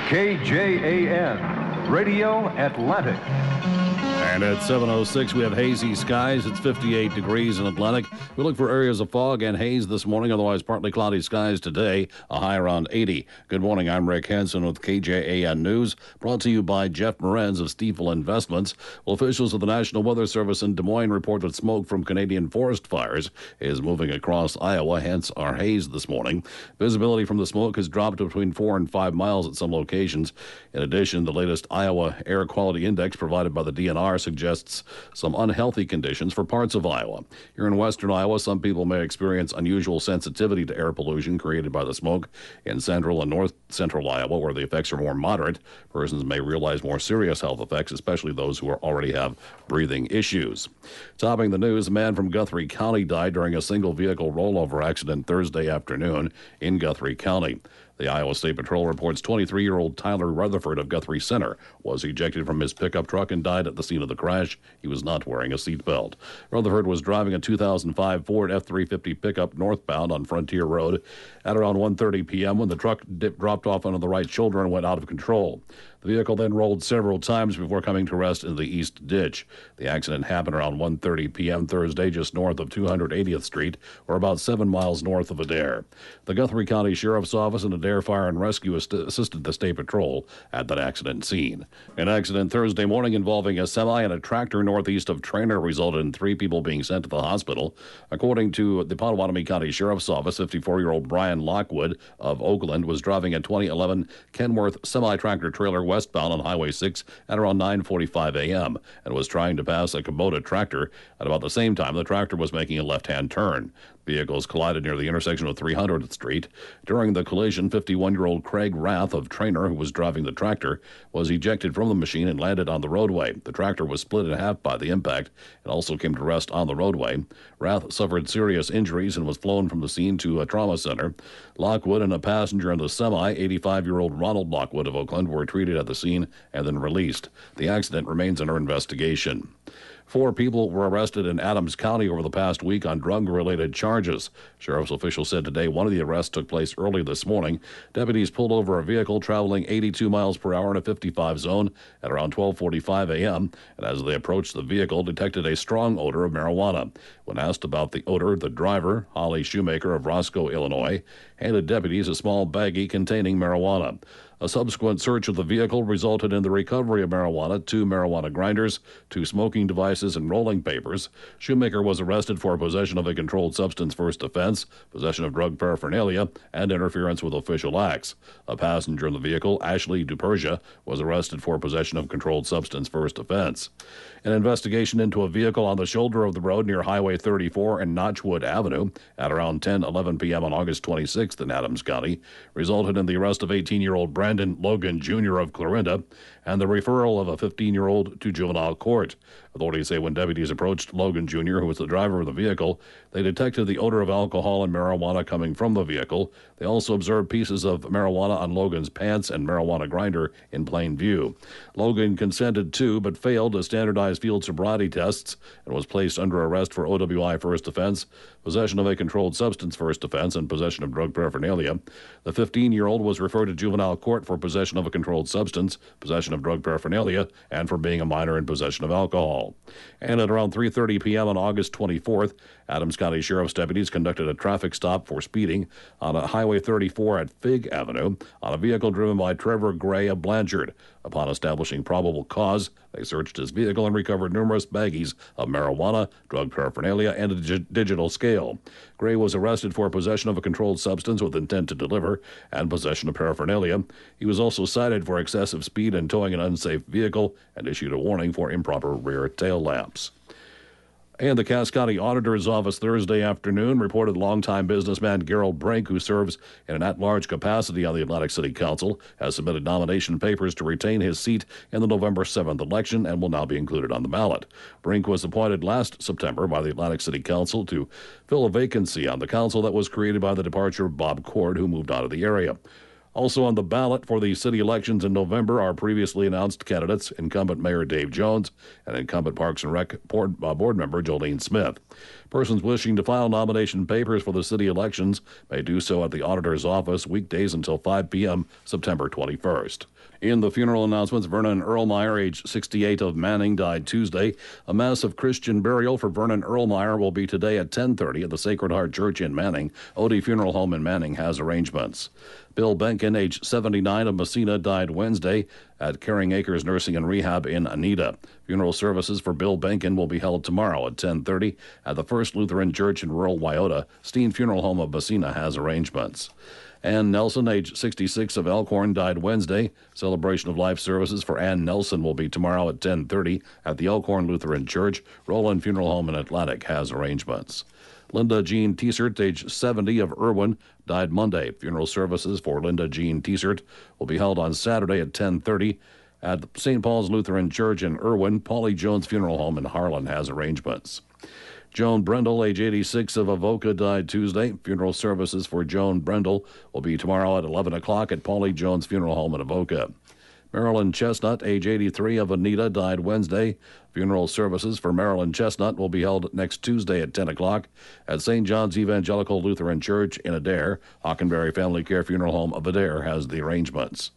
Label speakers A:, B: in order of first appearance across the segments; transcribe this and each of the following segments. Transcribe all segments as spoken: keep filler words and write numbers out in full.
A: K J A N, Radio Atlantic.
B: And at seven oh six, we have hazy skies. It's fifty-eight degrees in Atlantic. We look for areas of fog and haze this morning, otherwise partly cloudy skies today, a high around eighty. Good morning, I'm Rick Hansen with K J A N News, brought to you by Jeff Morenz of Stiefel Investments. Well, officials of the National Weather Service in Des Moines report that smoke from Canadian forest fires is moving across Iowa, hence our haze this morning. Visibility from the smoke has dropped to between four and five miles at some locations. In addition, the latest Iowa Air Quality Index provided by the D N R suggests some unhealthy conditions for parts of Iowa. Here in western Iowa, some people may experience unusual sensitivity to air pollution created by the smoke. In central and north central Iowa, where the effects are more moderate, persons may realize more serious health effects, especially those who are already have breathing issues. Topping the news, a man from Guthrie County died during a single vehicle rollover accident Thursday afternoon in Guthrie County. The Iowa State Patrol reports twenty-three-year-old Tyler Rutherford of Guthrie Center was ejected from his pickup truck and died at the scene of the crash. He was not wearing a seatbelt. Rutherford was driving a two thousand five Ford F three fifty pickup northbound on Frontier Road at around one thirty p.m. when the truck dip, dropped off onto the right shoulder and went out of control. The vehicle then rolled several times before coming to rest in the east ditch. The accident happened around one thirty p.m. Thursday just north of two hundred eightieth Street, or about seven miles north of Adair. The Guthrie County Sheriff's Office and Adair Fire and Rescue assist- assisted the State Patrol at that accident scene. An accident Thursday morning involving a semi and a tractor northeast of Trainer resulted in three people being sent to the hospital. According to the Potawatomi County Sheriff's Office, fifty-four-year-old Brian Lockwood of Oakland was driving a twenty eleven Kenworth semi-tractor trailer westbound on Highway six at around nine forty-five a.m. and was trying to pass a Kubota tractor. At about the same time, the tractor was making a left-hand turn. Vehicles collided near the intersection of three hundredth Street. During the collision, fifty-one-year-old Craig Rath of Trainer, who was driving the tractor, was ejected from the machine and landed on the roadway. The tractor was split in half by the impact and also came to rest on the roadway. Rath suffered serious injuries and was flown from the scene to a trauma center. Lockwood and a passenger in the semi, eighty-five-year-old Ronald Lockwood of Oakland, were treated at the scene and then released. The accident remains under investigation. Four people were arrested in Adams County over the past week on drug-related charges. Sheriff's officials said today one of the arrests took place early this morning. Deputies pulled over a vehicle traveling eighty-two miles per hour in a fifty-five zone at around twelve forty-five a.m., and as they approached the vehicle, detected a strong odor of marijuana. When asked about the odor, the driver, Holly Shoemaker of Roscoe, Illinois, handed deputies a small baggie containing marijuana. A subsequent search of the vehicle resulted in the recovery of marijuana, two marijuana grinders, two smoking devices, and rolling papers. Shoemaker was arrested for possession of a controlled substance first offense, possession of drug paraphernalia, and interference with official acts. A passenger in the vehicle, Ashley Dupersia, was arrested for possession of controlled substance first offense. An investigation into a vehicle on the shoulder of the road near Highway thirty-four and Notchwood Avenue at around ten eleven p.m. on August twenty-sixth in Adams County resulted in the arrest of eighteen-year-old Brandon Logan Junior of Clarinda and the referral of a fifteen-year-old to juvenile court. Authorities say when deputies approached Logan Junior, who was the driver of the vehicle, they detected the odor of alcohol and marijuana coming from the vehicle. They also observed pieces of marijuana on Logan's pants and marijuana grinder in plain view. Logan consented to, but failed to standardized field sobriety tests and was placed under arrest for O W I first offense, possession of a controlled substance first offense, and possession of drug paraphernalia. The fifteen-year-old was referred to juvenile court for possession of a controlled substance, possession of drug paraphernalia, and for being a minor in possession of alcohol. And at around three thirty p.m. on August twenty-fourth, Adams County Sheriff's deputies conducted a traffic stop for speeding on a Highway thirty-four at Fig Avenue on a vehicle driven by Trevor Gray of Blanchard. Upon establishing probable cause, they searched his vehicle and recovered numerous baggies of marijuana, drug paraphernalia, and a dig- digital scale. Gray was arrested for possession of a controlled substance with intent to deliver and possession of paraphernalia. He was also cited for excessive speed and towing an unsafe vehicle and issued a warning for improper rear tail lamps. And the Cass County Auditor's Office Thursday afternoon reported longtime businessman Gerald Brink, who serves in an at-large capacity on the Atlantic City Council, has submitted nomination papers to retain his seat in the November seventh election and will now be included on the ballot. Brink was appointed last September by the Atlantic City Council to fill a vacancy on the council that was created by the departure of Bob Cord, who moved out of the area. Also on the ballot for the city elections in November are previously announced candidates, incumbent Mayor Dave Jones and incumbent Parks and Rec board, uh, board member Jolene Smith. Persons wishing to file nomination papers for the city elections may do so at the auditor's office weekdays until five p.m. September twenty-first. In the funeral announcements, Vernon Erlmeyer, age sixty-eight, of Manning, died Tuesday. A mass of Christian burial for Vernon Erlmeyer will be today at ten thirty at the Sacred Heart Church in Manning. Odie Funeral Home in Manning has arrangements. Bill Benkin, age seventy-nine, of Messina, died Wednesday at Caring Acres Nursing and Rehab in Anita. Funeral services for Bill Benkin will be held tomorrow at ten thirty at the First Lutheran Church in rural Wyoda. Steen Funeral Home of Messina has arrangements. Ann Nelson, age sixty-six, of Elkhorn, died Wednesday. Celebration of life services for Ann Nelson will be tomorrow at ten thirty at the Elkhorn Lutheran Church. Roland Funeral Home in Atlantic has arrangements. Linda Jean Teasert, age seventy, of Irwin, died Monday. Funeral services for Linda Jean Teasert will be held on Saturday at ten thirty at Saint Paul's Lutheran Church in Irwin. Paulie Jones Funeral Home in Harlan has arrangements. Joan Brendel, age eighty-six, of Avoca, died Tuesday. Funeral services for Joan Brendel will be tomorrow at eleven o'clock at Paulie Jones Funeral Home in Avoca. Marilyn Chestnut, age eighty-three, of Anita, died Wednesday. Funeral services for Marilyn Chestnut will be held next Tuesday at ten o'clock at Saint John's Evangelical Lutheran Church in Adair. Hockenberry Family Care Funeral Home of Adair has the arrangements.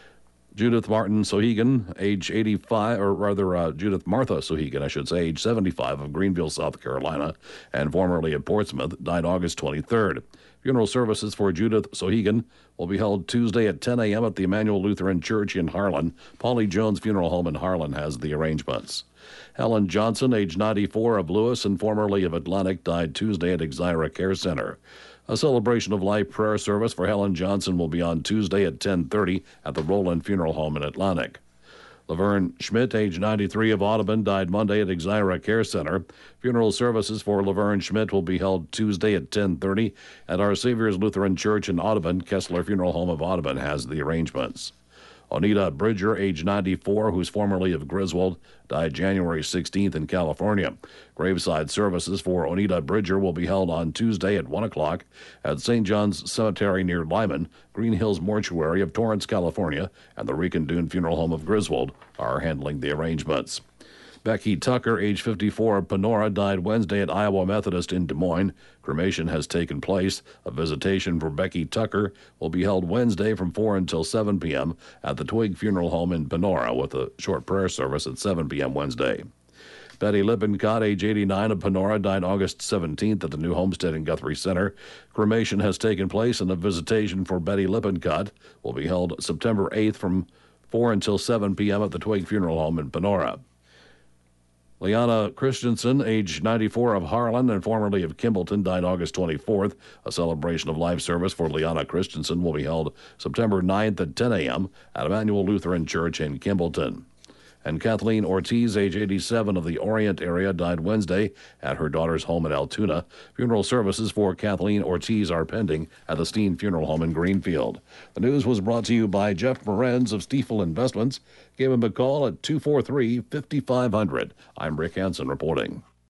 B: Judith Martin Sohegan, age eighty-five, or rather uh, Judith Martha Sohegan, I should say, age seventy-five, of Greenville, South Carolina, and formerly of Portsmouth, died August twenty-third. Funeral services for Judith Sohegan will be held Tuesday at ten a.m. at the Emmanuel Lutheran Church in Harlan. Paulie Jones Funeral Home in Harlan has the arrangements. Helen Johnson, age ninety-four, of Lewis and formerly of Atlantic, died Tuesday at Exira Care Center. A celebration of life prayer service for Helen Johnson will be on Tuesday at ten thirty at the Roland Funeral Home in Atlantic. Laverne Schmidt, age ninety-three, of Audubon, died Monday at Exira Care Center. Funeral services for Laverne Schmidt will be held Tuesday at ten thirty at Our Savior's Lutheran Church in Audubon. Kessler Funeral Home of Audubon has the arrangements. Onita Bridger, age ninety-four, who's formerly of Griswold, died January sixteenth in California. Graveside services for Onita Bridger will be held on Tuesday at one o'clock at Saint John's Cemetery near Lyman. Green Hills Mortuary of Torrance, California, and the Rican Dune Funeral Home of Griswold are handling the arrangements. Becky Tucker, age fifty-four, of Panora, died Wednesday at Iowa Methodist in Des Moines. Cremation has taken place. A visitation for Becky Tucker will be held Wednesday from four until seven p.m. at the Twig Funeral Home in Panora, with a short prayer service at seven p.m. Wednesday. Betty Lippincott, age eighty-nine, of Panora, died August seventeenth at the New Homestead in Guthrie Center. Cremation has taken place, and a visitation for Betty Lippincott will be held September eighth from four until seven p.m. at the Twig Funeral Home in Panora. Liana Christensen, age ninety-four, of Harlan and formerly of Kimballton, died August twenty-fourth. A celebration of life service for Liana Christensen will be held September ninth at ten a.m. at Emmanuel Lutheran Church in Kimballton. And Kathleen Ortiz, age eighty-seven, of the Orient area, died Wednesday at her daughter's home in Altoona. Funeral services for Kathleen Ortiz are pending at the Steen Funeral Home in Greenfield. The news was brought to you by Jeff Morenz of Stiefel Investments. Give him a call at two four three, five five zero zero. I'm Rick Hansen reporting.